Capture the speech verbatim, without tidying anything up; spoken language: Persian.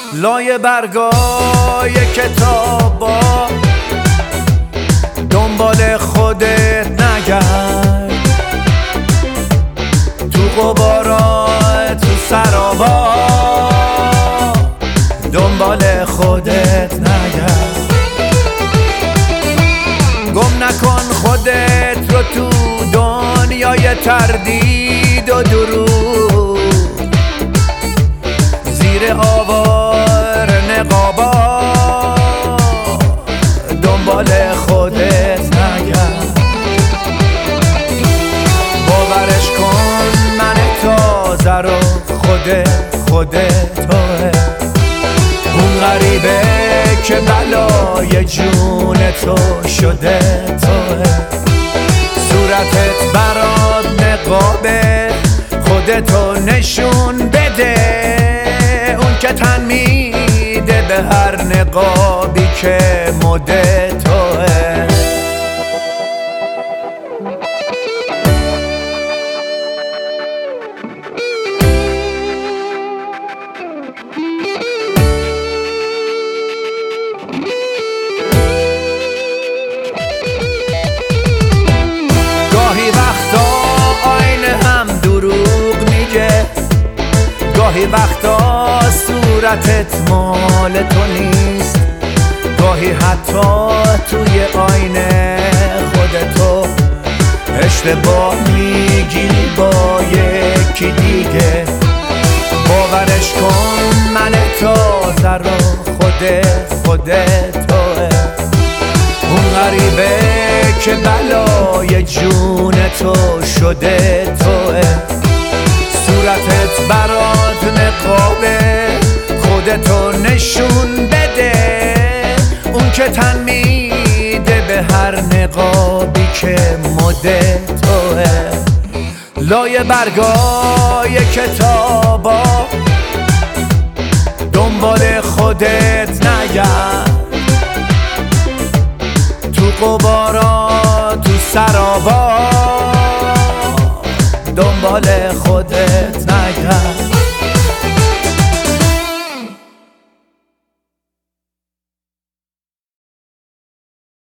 لای برگای کتابا دنبال خودت نگرد، تو غبارا تو سرابا دنبال خودت نگرد. گم نکن خودت رو تو دنیای تردید و دروغ، زیر آوار نقابا دنبال خودت نگرد. باورش کن من تازه رو خودت خودت توه، اون غریبه که بلای جون تو شده توه. صورتت برات نقابه، خودتو نشون بده، اون که تن میده به هر نقابی که مد توه. گاهی وقتا آینه هم دروغ میگه، گاهی وقتا صورتت مال تو نیست، گاهی حتی توی آینه خودتو اشتباه میگیری با یکی دیگه. باورش کن من تازه رو خودت خودت توه، اون غریبه که بلای جون تو شده توه. صورتت برات نقابه، خودتو نشون بده، اون که تن میده به هر نقابی که مد توه. لای برگای کتابا دنبال خودت نگرد، تو غبارا تو سرابا دنبال خودت نگرد.